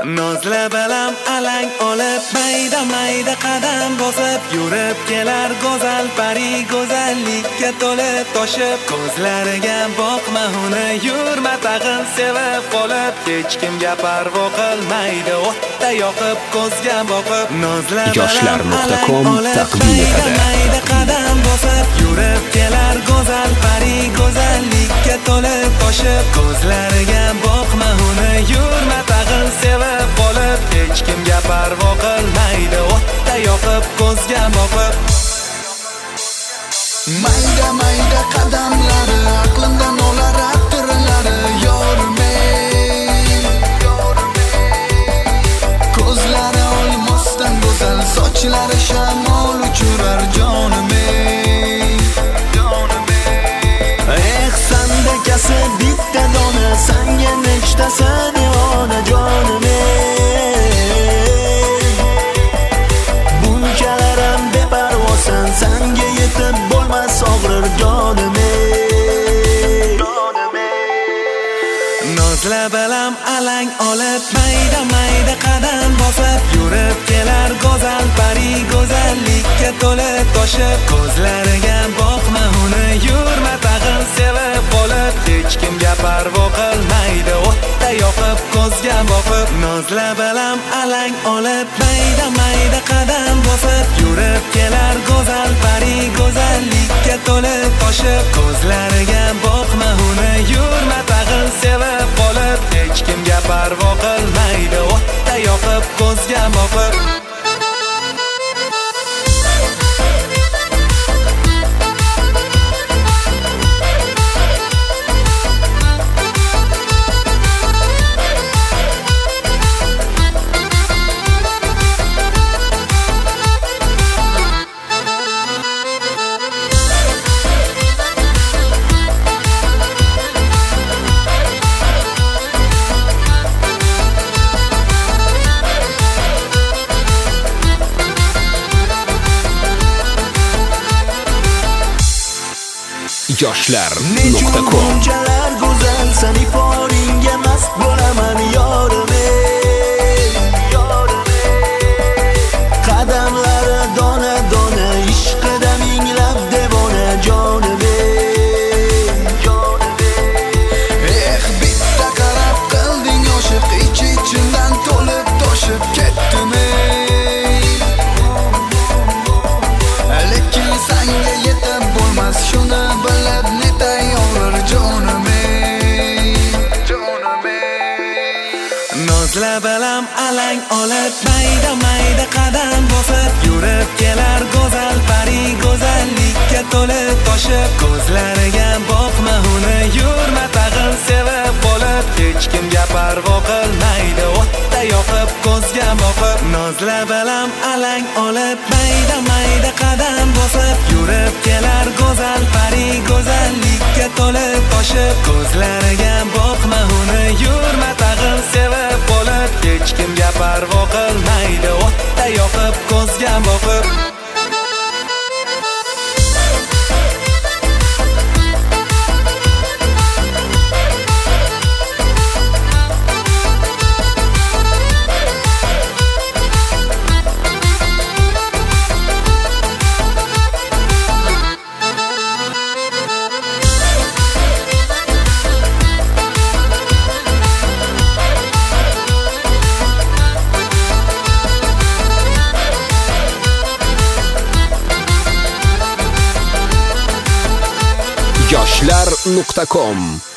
Nozla balam alang olib mayda mayda qadam bosib yurib kelar go'zal pari go'zallikka to'lib toshib ko'zlariga boqma uni yurma tag'in sevib qolib hech kimga parvo qilmaydi o'tda yoqib ko'zga boqib Nozla balam alang olib mayda qadam bosib yurib kelar go'zal pari go'zallikka to'lib toshib ko'zlariga boqma uni yurma tag'in sevib qolib hech kimga parvo qilmaydi o'tda yoqib ko'zga boqib mayda mayda qadamlari aqlimdan olar atirlari yormay ko'zlari olmosdan go'zal sochlari shamol uchurar jonimey ehsanda kasib bitta dona sanga nechtasi devona jonimey bunchalaram beparvosan sanga yetib bo'lmas og'rir jonimey Nozla balam alang olib mayda mayda qadam bosib yurib kelar go'zal pari go'zallikka to'lib toshib ko'zlariga boqma uni yurma tag'in sevib qolib hech kimga parvo qilmaydi o'tda yoqib ko'zga boqib Nozla balam alang olib mayda mayda qadam bosib yurib kelar go'zal pari go'zallikka to'lib toshib ko'zlariga boqma uni yurma tag'in sevib qolib hech kimga parvo qilmaydi o'tda yoqib ko'zga boqib yoshlar.com Bunchalar go'zal san iforingga mast bo'laman yorimey qadamlari dona dona ishqida minglab devona jonimey bitta qarab qilding oshiq ich-ichimdan to'lib toshib ketdim lekin sanga yetib bo'lmas shuni bilib netay og'rir jonimey Nozla balam alang olib mayda mayda qadam bosib yurib kelar go'zal pari go'zallikka to'lib toshib ko'zlariga boqma uni yurma tag'in sevib qolib hech kimga parvo qilmaydi o'tda yoqib ko'zga boqib Nozla balam alang olib mayda mayda qadam bosib yurib kelar go'zal pari go'zallikka to'lib toshib ko'zlariga boqma uni yurma tag'in sevib qolib hech kimga parvo qilmaydi o'tda yoqib ko'zga boqib yoshlar.com